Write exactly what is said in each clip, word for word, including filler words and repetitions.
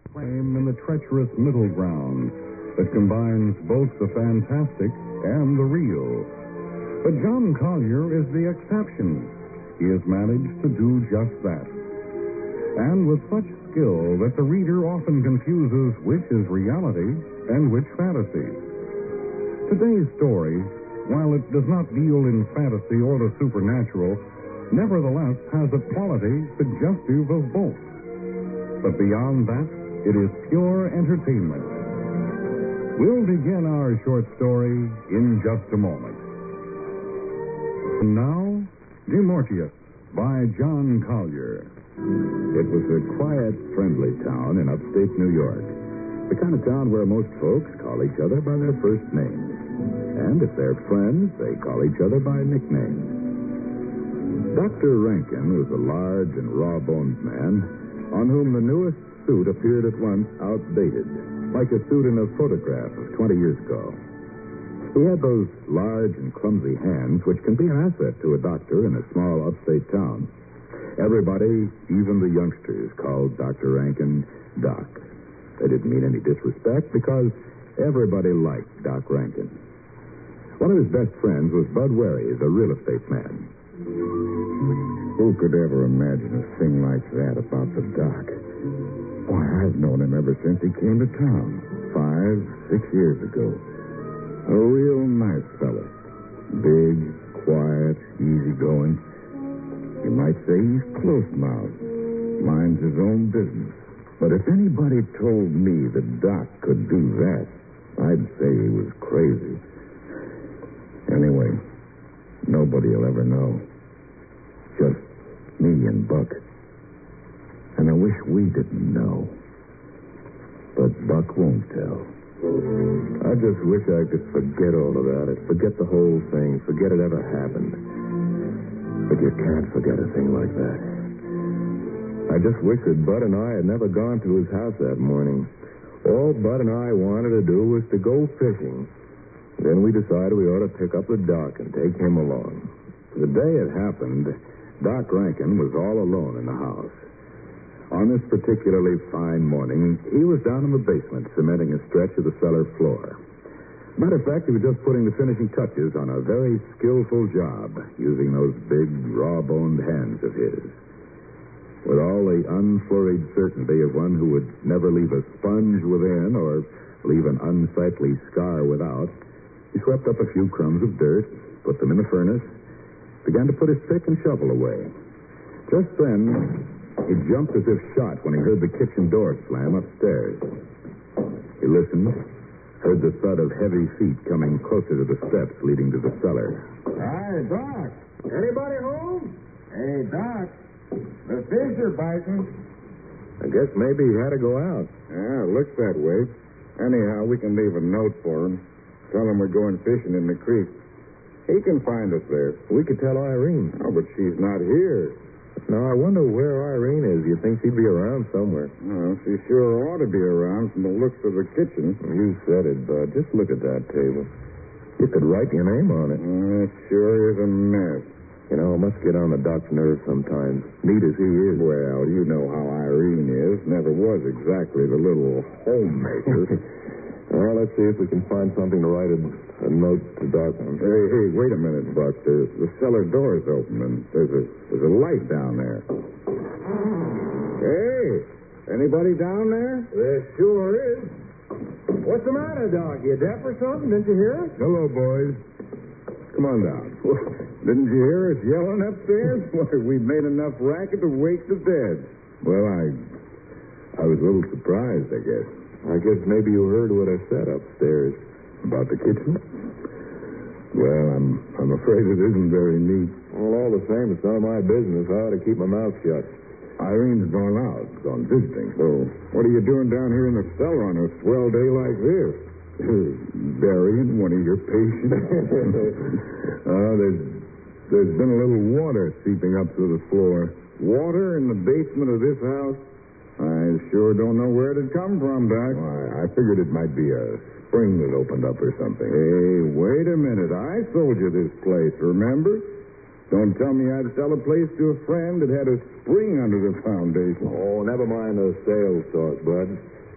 Frame in the treacherous middle ground that combines both the fantastic and the real. But John Collier is the exception. He has managed to do just that. And with such skill that the reader often confuses which is reality and which fantasy. Today's story, while it does not deal in fantasy or the supernatural, nevertheless has a quality suggestive of both. But beyond that, it is pure entertainment. We'll begin our short story in just a moment. And now, Demortius by John Collier. It was a quiet, friendly town in upstate New York. The kind of town where most folks call each other by their first names. And if they're friends, they call each other by nicknames. Doctor Rankin was a large and raw-boned man on whom the newest suit appeared at once outdated, like a suit in a photograph of twenty years ago. He had those large and clumsy hands which can be an asset to a doctor in a small upstate town. Everybody, even the youngsters, called Doctor Rankin Doc. They didn't mean any disrespect because everybody liked Doc Rankin. One of his best friends was Bud Wary, the real estate man. Who could ever imagine a thing like that about the Doc? Why, I've known him ever since he came to town, five, six years ago. A real nice fella. Big, quiet, easygoing. You might say he's close-mouthed, minds his own business. But if anybody told me the Doc could do that, I'd say he was crazy. Anyway, nobody will ever know. Just me and Buck. And I wish we didn't know. But Buck won't tell. I just wish I could forget all about it. Forget the whole thing. Forget it ever happened. But you can't forget a thing like that. I just wish that Bud and I had never gone to his house that morning. All Bud and I wanted to do was to go fishing. Then we decided we ought to pick up the Doc and take him along. The day it happened, Doc Rankin was all alone in the house. On this particularly fine morning, he was down in the basement cementing a stretch of the cellar floor. Matter of fact, he was just putting the finishing touches on a very skillful job, using those big, raw-boned hands of his. With all the unflurried certainty of one who would never leave a sponge within or leave an unsightly scar without, he swept up a few crumbs of dirt, put them in the furnace, began to put his pick and shovel away. Just then, he jumped as if shot when he heard the kitchen door slam upstairs. He listened, heard the thud of heavy feet coming closer to the steps leading to the cellar. Hi, Doc. Anybody home? Hey, Doc. The fish are biting. I guess maybe he had to go out. Yeah, it looks that way. Anyhow, we can leave a note for him. Tell him we're going fishing in the creek. He can find us there. We could tell Irene. Oh, but she's not here. Now, I wonder where Irene is. You think she'd be around somewhere? Well, she sure ought to be around from the looks of the kitchen. You said it, Bud. Just look at that table. You could write your name on it. Uh, it sure is a mess. You know, it must get on the Doc's nerves sometimes. Neat as he is. Well, you know how Irene is. Never was exactly the little homemaker. Well, let's see if we can find something to write a, a note to Doc on. Hey, hey, wait a minute, Buck. The, the cellar door's open, and there's a there's a light down there. Hey, anybody down there? There sure is. What's the matter, Doc? You deaf or something? Didn't you hear us? Hello, boys. Come on down. Didn't you hear us yelling upstairs? Why, we made enough racket to wake the dead. Well, I I was a little surprised, I guess. I guess maybe you heard what I said upstairs. About the kitchen? Well, I'm I'm afraid it isn't very neat. Well, all the same, it's none of my business. I ought to keep my mouth shut. Irene's gone out, gone visiting. So what are you doing down here in the cellar on a swell day like this? Burying one of your patients? uh, there's, there's been a little water seeping up through the floor. Water in the basement of this house? I sure don't know where it'd come from, Doc. Why, I figured it might be a spring that opened up or something. Hey, wait a minute. I sold you this place, remember? Don't tell me I'd sell a place to a friend that had a spring under the foundation. Oh, never mind the sales talk, Bud.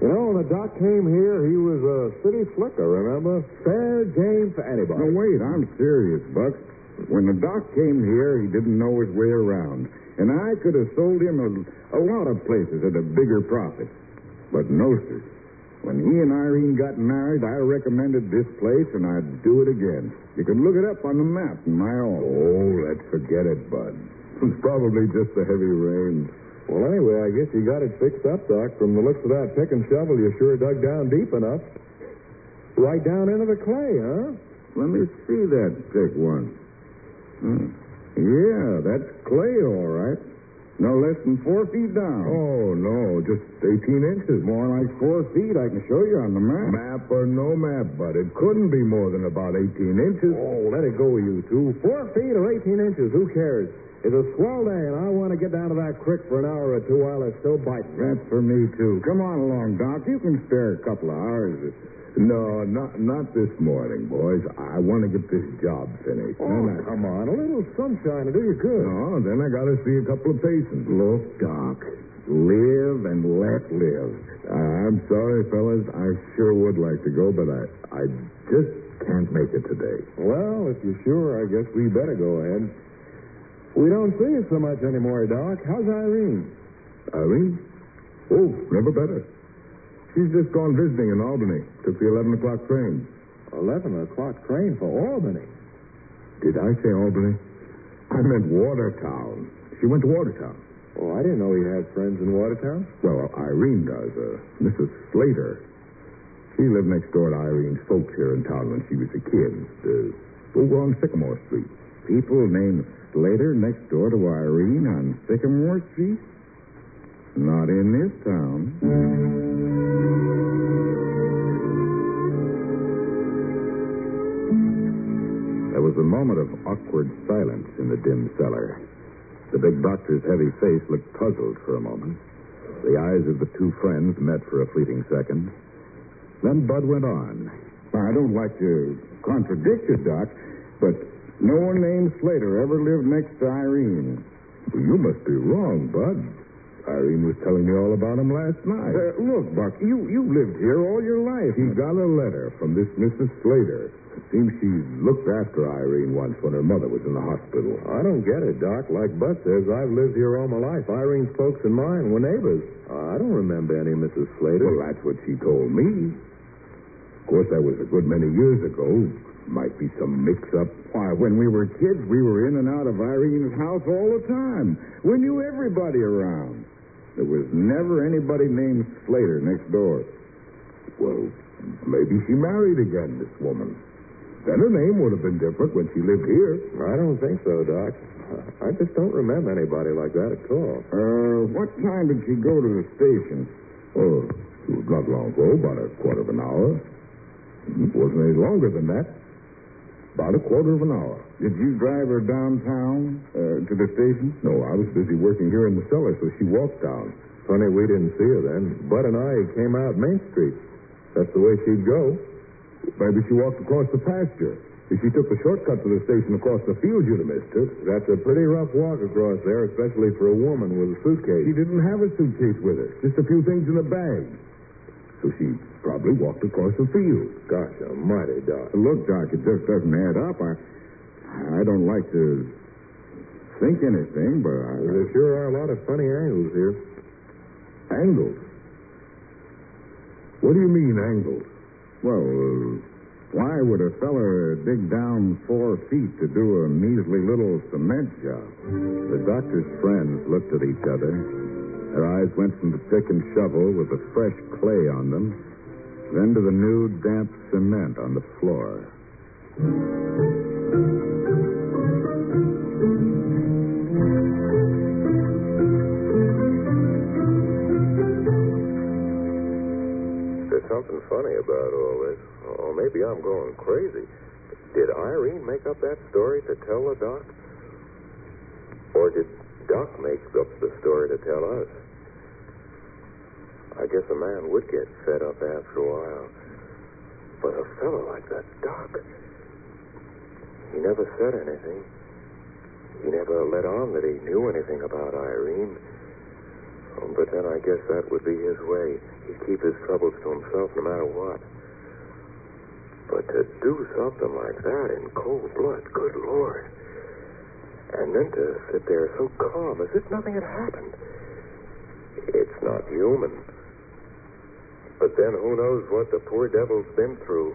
You know, when the doc came here, he was a city slicker, remember? Fair game for anybody. No, wait, I'm serious, Buck. When the doc came here, he didn't know his way around. And I could have sold him a, a lot of places at a bigger profit. But no, sir. When he and Irene got married, I recommended this place, and I'd do it again. You can look it up on the map in my office. Oh, let's forget it, Bud. It's probably just the heavy rain. Well, anyway, I guess you got it fixed up, Doc. From the looks of that pick and shovel, you sure dug down deep enough. Right down into the clay, huh? Let me see that pick one. Hmm. Yeah, that's clay, all right. No less than four feet down. Oh, no, just eighteen inches. More like four feet. I can show you on the map. Map or no map, Bud. It couldn't be more than about eighteen inches. Oh, let it go, you two. Four feet or eighteen inches, who cares? It's a swell day, and I want to get down to that creek for an hour or two while they're still biting. That's for me, too. Come on along, Doc. You can spare a couple of hours. No, not not this morning, boys. I want to get this job finished. Oh, I... come on. A little sunshine will do you good. No, then I got to see a couple of patients. Look, Doc, live and let live. Uh, I'm sorry, fellas. I sure would like to go, but I, I just can't make it today. Well, if you're sure, I guess we better go ahead. We don't see you so much anymore, Doc. How's Irene? Irene? Oh, never better. She's just gone visiting in Albany. Took the eleven o'clock train. eleven o'clock train for Albany? Did I say Albany? I meant Watertown. She went to Watertown. Oh, I didn't know you had friends in Watertown. Well, Irene does. Uh, Missus Slater. She lived next door to Irene's folks here in town when she was a kid. Uh, over on Sycamore Street. People named Slater next door to Irene on Sycamore Street? Not in this town. There was a moment of awkward silence in the dim cellar. The big doctor's heavy face looked puzzled for a moment. The eyes of the two friends met for a fleeting second. Then Bud went on. I don't like to contradict you, Doc, but no one named Slater ever lived next to Irene. Well, you must be wrong, Bud. Irene was telling me all about him last night. Uh, look, Buck, you, you lived here all your life. He got a letter from this Missus Slater. It seems she looked after Irene once when her mother was in the hospital. I don't get it, Doc. Like Bud says, I've lived here all my life. Irene's folks and mine were neighbors. I don't remember any Missus Slater. Well, that's what she told me. Of course, that was a good many years ago. Might be some mix-up. Why, when we were kids, we were in and out of Irene's house all the time. We knew everybody around. There was never anybody named Slater next door. Well, maybe she married again, this woman. Then her name would have been different when she lived here. I don't think so, Doc. I just don't remember anybody like that at all. Uh, what time did she go to the station? Oh, it was not long ago, about a quarter of an hour. It wasn't any longer than that. About a quarter of an hour. Did you drive her downtown uh, to the station? No, I was busy working here in the cellar, so she walked down. Funny we didn't see her then. Bud and I came out Main Street. That's the way she'd go. Maybe she walked across the pasture. If she took the shortcut to the station across the field, you'd have missed her. That's a pretty rough walk across there, especially for a woman with a suitcase. She didn't have a suitcase with her. Just a few things in a bag. So she probably walked across the field. Gosh almighty, Doc. Look, Doc, it just doesn't add up. I I don't like to think anything, but I... There sure are a lot of funny angles here. Angles? What do you mean, angles? Well, uh, why would a feller dig down four feet to do a measly little cement job? The doctor's friends looked at each other. Their eyes went from the pick and shovel with the fresh clay on them, then to the new, damp cement on the floor. There's something funny about all this. Or maybe I'm going crazy. Did Irene make up that story to tell the doc? Or did Doc make up the story to tell us? I guess a man would get fed up after a while. But a fellow like that Doc, he never said anything. He never let on that he knew anything about Irene. Oh, but then I guess that would be his way. He'd keep his troubles to himself no matter what. But to do something like that in cold blood, good Lord. And then to sit there so calm as if nothing had happened. It's not human. But then who knows what the poor devil's been through.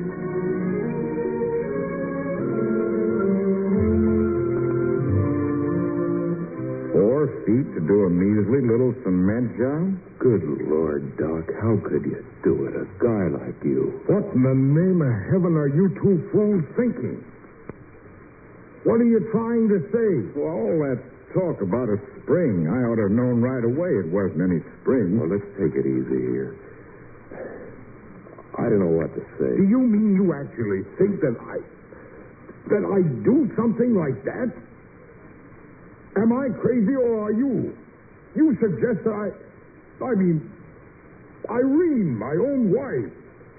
Four feet to do a measly little cement job? Good Lord, Doc, how could you do it? A guy like you. What in the name of heaven are you two fools thinking? What are you trying to say? Well, all that talk about a spring, I ought to have known right away it wasn't any spring. Well, let's take it easy here. I don't know what to say. Do you mean you actually think that I... that I do something like that? Am I crazy or are you? You suggest that I... I mean, Irene, my own wife.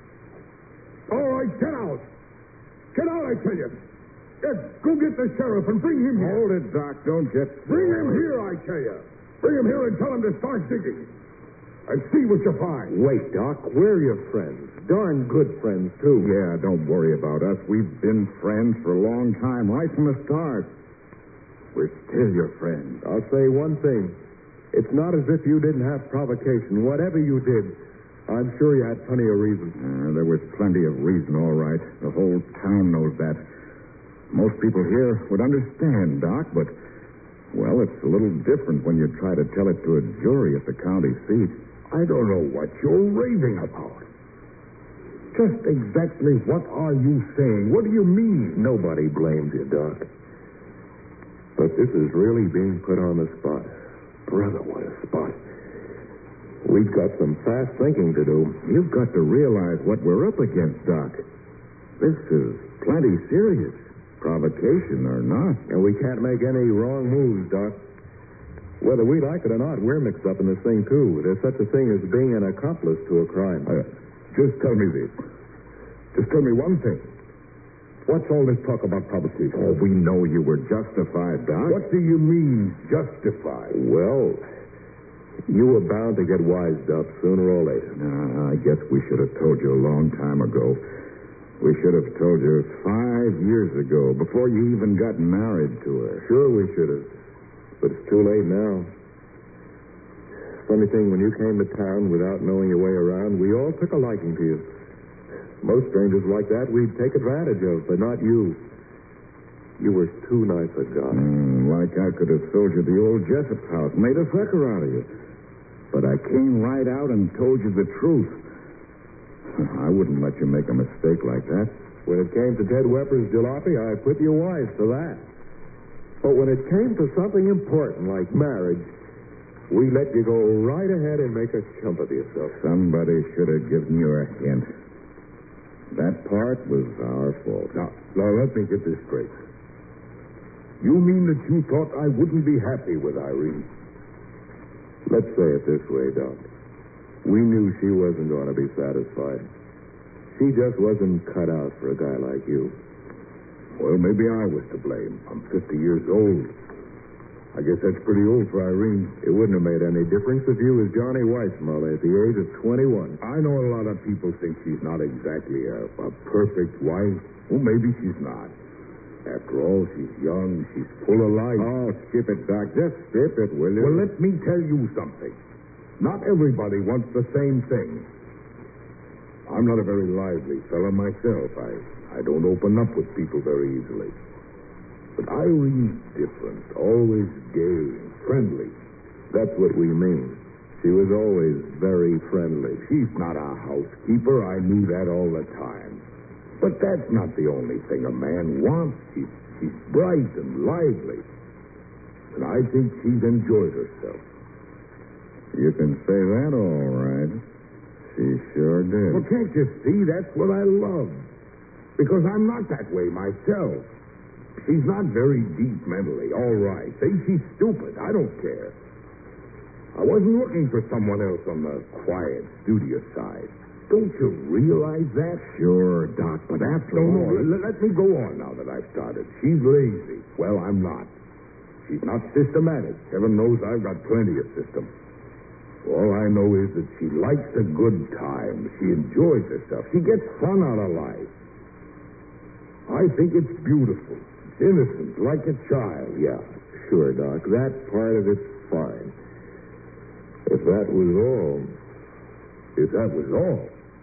All right, get out. Get out, I tell you. Yes, go get the sheriff and bring him here. Hold it, Doc. Don't get... Bring him here, I tell you. Bring him here and tell him to start digging. And see what you find. Wait, Doc. We're your friends. Darn good friends, too. Yeah, don't worry about us. We've been friends for a long time, right from the start. We're still your friends. I'll say one thing. It's not as if you didn't have provocation. Whatever you did, I'm sure you had plenty of reason. Uh, there was plenty of reason, all right. The whole town knows that. Most people here would understand, Doc, but, well, it's a little different when you try to tell it to a jury at the county seat. I don't know what you're raving about. Just exactly what are you saying? What do you mean? Nobody blames you, Doc. But this is really being put on the spot. Brother, what a spot. We've got some fast thinking to do. You've got to realize what we're up against, Doc. This is plenty serious, provocation or not. And we can't make any wrong moves, Doc. Whether we like it or not, we're mixed up in this thing, too. There's such a thing as being an accomplice to a crime. Uh, just tell me this. Just tell me one thing. What's all this talk about provocation? Oh, we know you were justified, Doc. What do you mean, justified? Well, you were bound to get wised up sooner or later. Uh, I guess we should have told you a long time ago. We should have told you five years ago, before you even got married to her. Sure we should have. But it's too late now. Funny thing, when you came to town without knowing your way around, we all took a liking to you. Most strangers like that we'd take advantage of, but not you. You were too nice a guy. Mm, like I could have sold you the old Jessup house, made a sucker out of you. But I came right out and told you the truth. I wouldn't let you make a mistake like that. When it came to Ted Wepper's jalopy, I put you wise to that. But when it came to something important like marriage, we let you go right ahead and make a chump of yourself. Somebody should have given you a hint. That part was our fault. Now, now, let me get this straight. You mean that you thought I wouldn't be happy with Irene? Let's say it this way, Doc. We knew she wasn't going to be satisfied. She just wasn't cut out for a guy like you. Well, maybe I was to blame. I'm fifty years old. I guess that's pretty old for Irene. It wouldn't have made any difference if you was Johnny Weissmuller at the age of twenty-one. I know a lot of people think she's not exactly a, a perfect wife. Well, maybe she's not. After all, she's young. She's full of life. Oh, skip it, Doc. Just skip it, will you? Well, let me tell you something. Not everybody wants the same thing. I'm not a very lively fellow myself. I, I don't open up with people very easily. But Irene's different, always gay and friendly. That's what we mean. She was always very friendly. She's not a housekeeper. I knew that all the time. But that's not the only thing a man wants. She's, she's bright and lively. And I think she's enjoyed herself. You can say that all right. She sure did. Well, can't you see? That's what I love. Because I'm not that way myself. She's not very deep mentally, all right. Say she's stupid. I don't care. I wasn't looking for someone else on the quiet, studious side. Don't you realize that? Sure, Doc, but after no, all... No, let, let me go on now that I've started. She's lazy. Well, I'm not. She's not systematic. Heaven knows I've got plenty of system. All I know is that she likes a good time. She enjoys herself. She gets fun out of life. I think it's beautiful. It's innocent, like a child. Yeah, sure, Doc. That part of it's fine. If that was all... If that was all.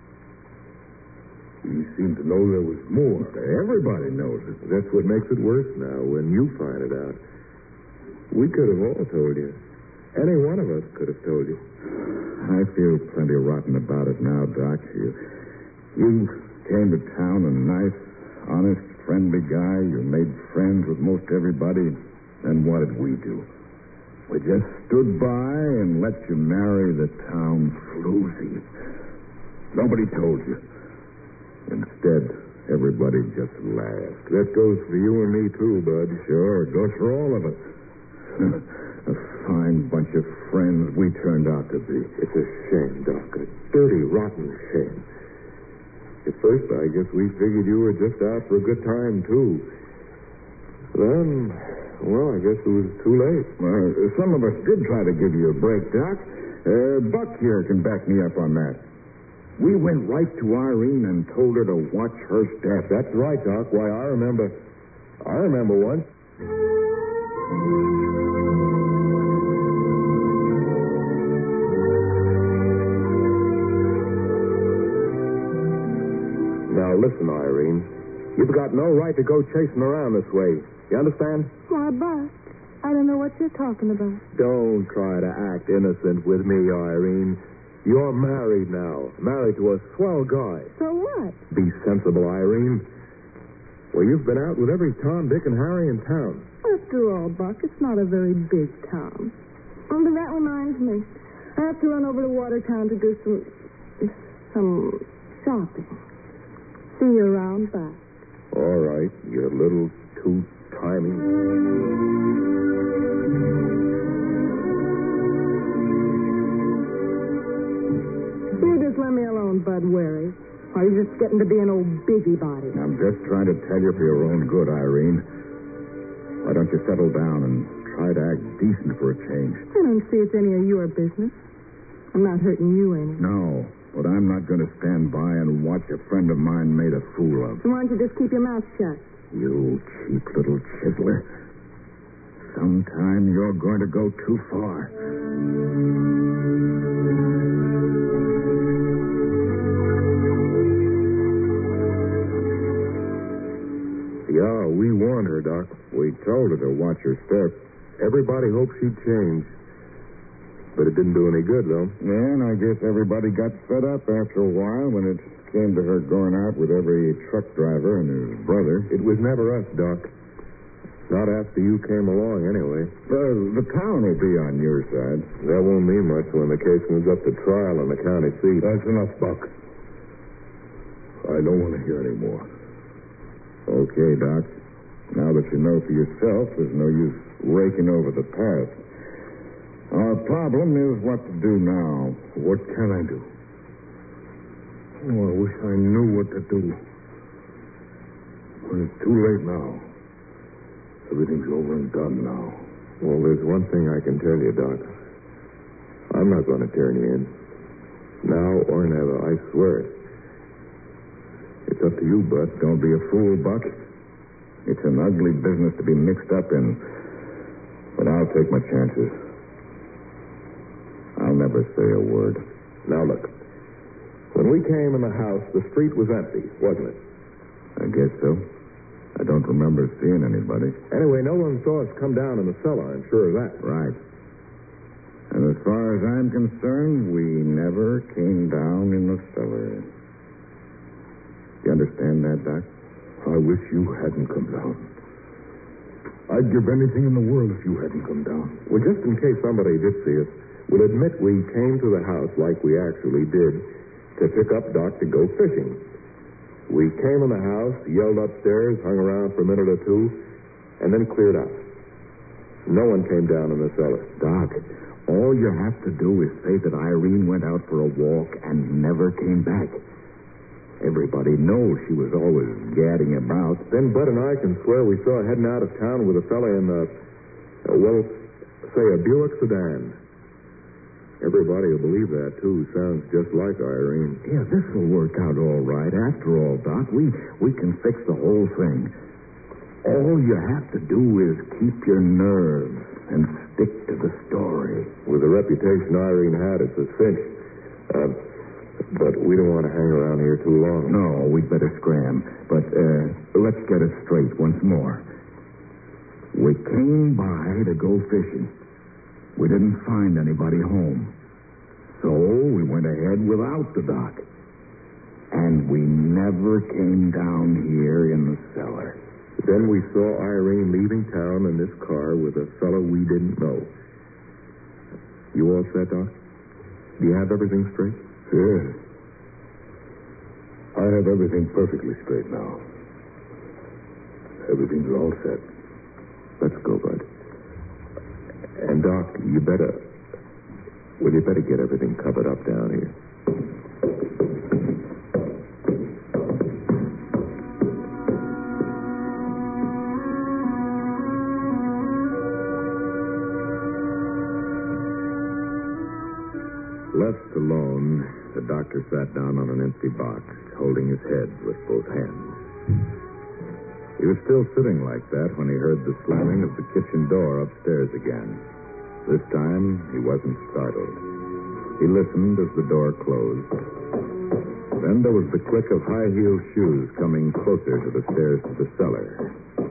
You seem to know there was more. Everybody knows it. That's what makes it worse now, when you find it out. We could have all told you. Any one of us could have told you. I feel plenty rotten about it now, Doc. You, you came to town a nice, honest, friendly guy. You made friends with most everybody. And what did we do? We just stood by and let you marry the town floozy. Nobody told you. Instead, everybody just laughed. That goes for you and me, too, Bud. Sure, it goes for all of us. A fine bunch of friends we turned out to be. It's a shame, Doc. A dirty, rotten shame. At first, I guess we figured you were just out for a good time, too. Then, well, I guess it was too late. Well, some of us did try to give you a break, Doc. Uh, Buck here can back me up on that. We went right to Irene and told her to watch her step. That's right, Doc. Why, I remember... I remember once. Now, listen, Irene. You've got no right to go chasing around this way. You understand? Why, Buck, I don't know what you're talking about. Don't try to act innocent with me, Irene. You're married now. Married to a swell guy. So what? Be sensible, Irene. Well, you've been out with every Tom, Dick, and Harry in town. After all, Buck, it's not a very big town. Oh, but that reminds me. I have to run over to Watertown to do some... some shopping. See you around back. All right, you little two-timing... You just let me alone, Bud Wary. Or are you just getting to be an old busybody? I'm just trying to tell you for your own good, Irene. Why don't you settle down and try to act decent for a change? I don't see it's any of your business. I'm not hurting you any. No, but I'm not going to stand by and watch a friend of mine made a fool of. So why don't you just keep your mouth shut? You cheap little chiseler. Sometime you're going to go too far. Yeah, we warned her, Doc. We told her to watch her step. Everybody hoped she'd change. But it didn't do any good, though. Yeah, and I guess everybody got fed up after a while when it came to her going out with every truck driver and his brother. It was never us, Doc. Not after you came along, anyway. Uh, the town will be on your side. That won't mean much when the case moves up to trial in the county seat. That's enough, Buck. I don't want to hear any more. Okay, Doc. Now that you know for yourself, there's no use raking over the past. Our problem is what to do now. What can I do? Oh, I wish I knew what to do. But it's too late now. Everything's over and done now. Well, there's one thing I can tell you, Doc. I'm not going to turn you in. Now or never, I swear it. It's up to you, Bud. Don't be a fool, Buck. It's an ugly business to be mixed up in. But I'll take my chances. I'll never say a word. Now, look. When we came in the house, the street was empty, wasn't it? I guess so. I don't remember seeing anybody. Anyway, no one saw us come down in the cellar, I'm sure of that. Right. And as far as I'm concerned, we never came down in the cellar. You understand that, Doc? I wish you hadn't come down. I'd give anything in the world if you hadn't come down. Well, just in case somebody did see us, we'll admit we came to the house like we actually did to pick up Doc to go fishing. We came in the house, yelled upstairs, hung around for a minute or two, and then cleared out. No one came down in the cellar. Doc, all you have to do is say that Irene went out for a walk and never came back. Everybody knows she was always gadding about. Then Bud and I can swear we saw her heading out of town with a fella in a, a well, say a Buick sedan. Everybody will believe that, too. Sounds just like Irene. Yeah, this will work out all right. After all, Doc, we, we can fix the whole thing. All you have to do is keep your nerve and stick to the story. With the reputation Irene had, it's a cinch. Uh, but we don't want to hang around here too long. No, we'd better scram. But uh, let's get it straight once more. We came by to go fishing. We didn't find anybody home. So we went ahead without the doc. And we never came down here in the cellar. Then we saw Irene leaving town in this car with a fellow we didn't know. You all set, Doc? Do you have everything straight? Yes. I have everything perfectly straight now. Everything's all set. Let's go, Bud. And, Doc, you better... Well, you better get everything covered up down here. Left alone, the doctor sat down on an empty box, holding his head with both hands. He was still sitting like that when he heard the slamming of the kitchen door upstairs again. This time, he wasn't startled. He listened as the door closed. Then there was the click of high-heeled shoes coming closer to the stairs to the cellar.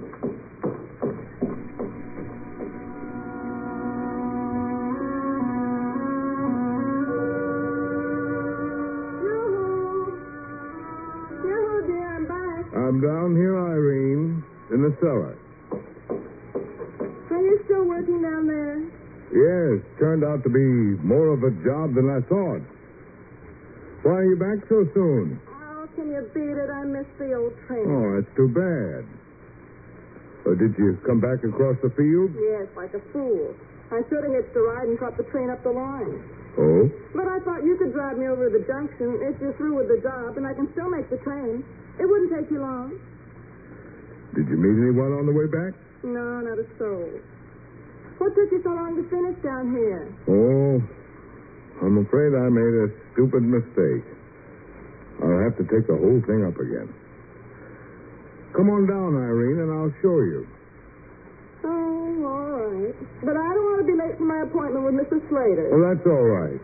I'm down here, Irene, in the cellar. Are you still working down there? Yes, turned out to be more of a job than I thought. Why are you back so soon? Oh, can you beat it? I missed the old train. Oh, that's too bad. Uh, did you come back across the field? Yes, like a fool. I should have hitched a ride and caught the train up the line. Oh? But I thought you could drive me over to the junction if you're through with the job, and I can still make the train. It wouldn't take you long. Did you meet anyone on the way back? No, not a soul. What took you so long to finish down here? Oh, I'm afraid I made a stupid mistake. I'll have to take the whole thing up again. Come on down, Irene, and I'll show you. Oh, all right. But I don't want to be late for my appointment with Missus Slater. Well, that's all right.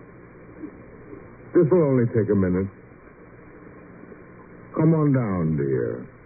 This will only take a minute. Come on down, dear.